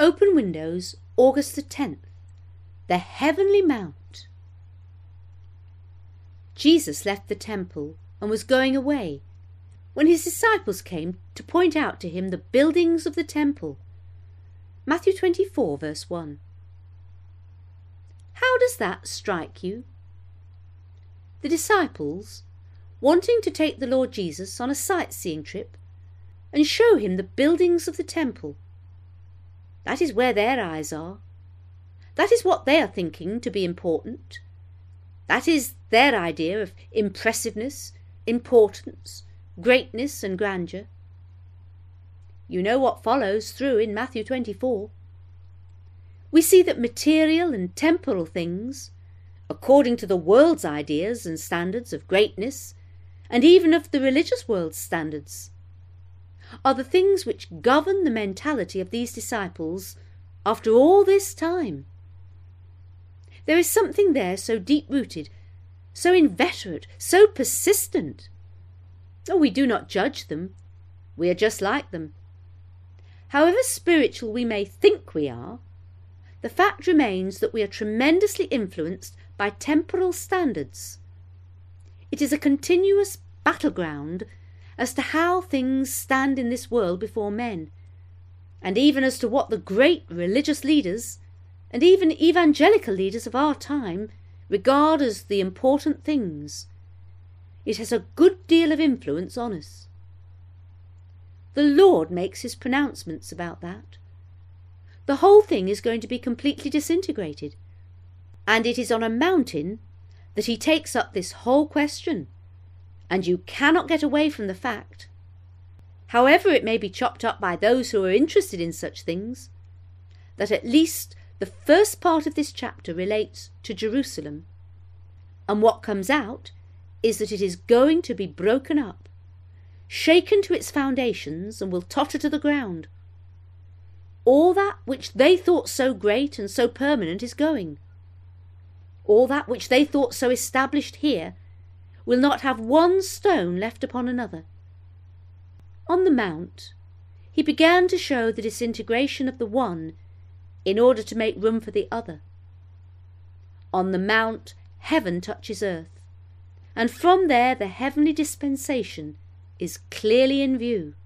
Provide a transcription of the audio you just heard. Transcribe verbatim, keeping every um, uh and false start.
Open Windows, August the tenth. The Heavenly Mount. Jesus left the temple and was going away, when his disciples came to point out to him the buildings of the temple. Matthew twenty-four, verse one. How does that strike you? The disciples, wanting to take the Lord Jesus on a sightseeing trip and show him the buildings of the temple. That is where their eyes are. That is what they are thinking to be important. That is their idea of impressiveness, importance, greatness and grandeur. You know what follows through in Matthew twenty-four. We see that material and temporal things, according to the world's ideas and standards of greatness, and even of the religious world's standards, are the things which govern the mentality of these disciples after all this time. There is something there so deep-rooted, so inveterate, so persistent. Oh, we do not judge them. We are just like them. However spiritual we may think we are, the fact remains that we are tremendously influenced by temporal standards. It is a continuous battleground as to how things stand in this world before men, and even as to what the great religious leaders and even evangelical leaders of our time regard as the important things. It has a good deal of influence on us. The Lord makes his pronouncements about that. The whole thing is going to be completely disintegrated, and it is on a mountain that he takes up this whole question, and you cannot get away from the fact, however it may be chopped up by those who are interested in such things, that at least the first part of this chapter relates to Jerusalem, and what comes out is that it is going to be broken up, shaken to its foundations, and will totter to the ground. All that which they thought so great and so permanent is going. All that which they thought so established here will not have one stone left upon another. On the mount, he began to show the disintegration of the one in order to make room for the other. On the mount, heaven touches earth, and from there the heavenly dispensation is clearly in view.